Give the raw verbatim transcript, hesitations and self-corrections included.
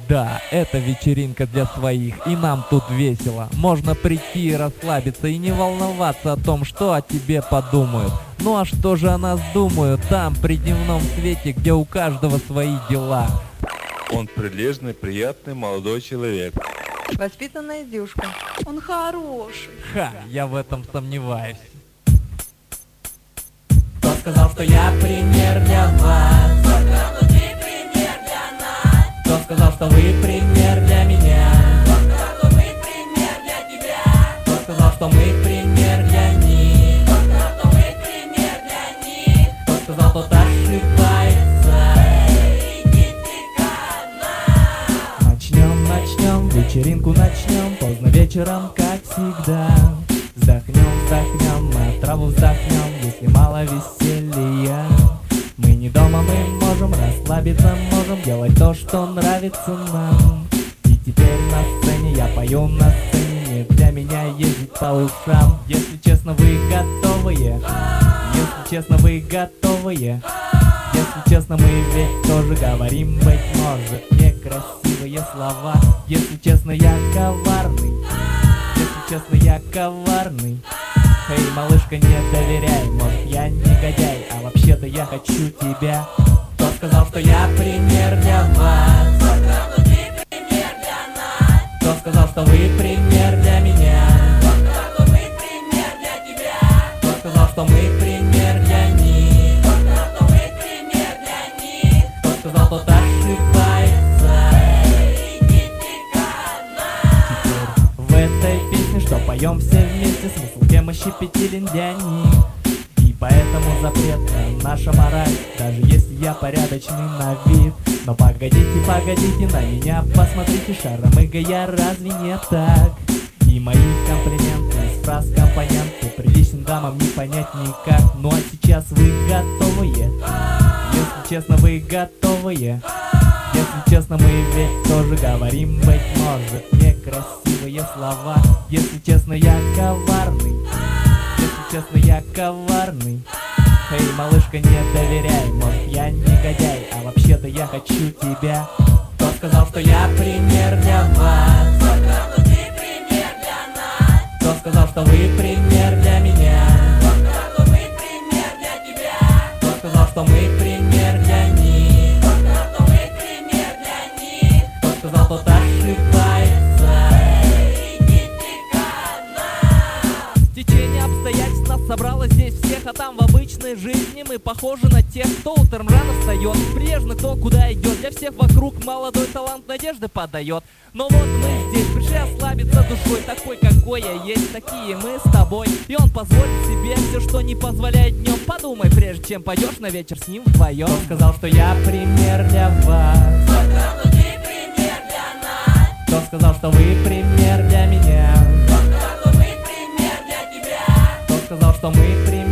Да, это вечеринка для своих, и нам тут весело. Можно прийти и расслабиться, и не волноваться о том, что о тебе подумают. Ну а что же о нас думают там, при дневном свете, где у каждого свои дела? Он прилежный, приятный молодой человек. Воспитанная девушка. Он хороший. Ха, я в этом сомневаюсь. Кто сказал, что я пример для вас? Кто сказал, что ты пример для нас? Кто сказал, что вы пример для меня? Кто сказал, что мы пример для тебя? Кто сказал, что мы пример для них? Кто сказал, что мы пример для них? Кто сказал, тот ошибается? Эй, идите ко нам. Начнем, начнем, вечеринку начнем, поздно вечером, как всегда. Вздохнем, вздохнем, мы траву вздохнем, если мало веселья. Мы не дома, мы можем расслабиться, можем делать то, что нравится нам. И теперь на сцене я пою на сцене, не для меня ездить по ушам. Если честно, вы готовые? Если честно, вы готовые? Если честно, мы ведь тоже говорим, быть может, некрасивые слова. Если честно, я коварный. Если честно, я коварный. Эй, малышка, не доверяй, может, я негодяй, а вообще-то я хочу тебя. Кто сказал, что я пример для вас? Кто сказал, что ты пример для нас? Кто сказал, что вы пример для меня? Кто сказал, что мы пример для тебя? Кто сказал, что мы пример для них? Кто сказал, что мы пример для них? Кто сказал, тот ошибается? Эй, идите ко нам. В этой песне, что поем все вместе, смысл темы щепетилен для них. И поэтому запрет на наша мораль, даже если я порядочный на вид. Но погодите, погодите, на меня посмотрите, шаром иго я, разве не так? И мои комплименты из фраз компоненты приличным дамам не понять никак. Ну а сейчас вы готовые? Если честно, вы готовые? Если честно, мы ведь тоже говорим, быть может, некрасивые слова. Если честно, я коварный. Если честно, я коварный. Эй, малышка, не доверяй, может, я негодяй, а вообще-то я хочу тебя. Кто сказал, что я пример для вас? Кто сказал, что ты пример для нас? Кто сказал, что вы пример для меня? Кто сказал, что мы пример для тебя? Кто сказал, что мы пример для них? Кто сказал, что мы пример для них? Кто сказал, тот ошибается? Эй, идите ко нам. Течение обстоятельств нас собрало здесь всех, а там в обычной жизни мы похожи на тех, кто утром рано встает, прежде кто куда идет. Для всех вокруг молодой талант надежды подает. Но вот мы здесь пришли расслабиться душой, такой какой я есть, такие мы с тобой. И он позволит себе все, что не позволяет днем. Подумай, прежде чем пойдешь на вечер с ним вдвоем. Кто сказал, что я пример для вас? Кто сказал, что ты пример для нас? Кто сказал, что вы пример для меня? Кто сказал, что мы пример для тебя? Кто сказал, что мы пример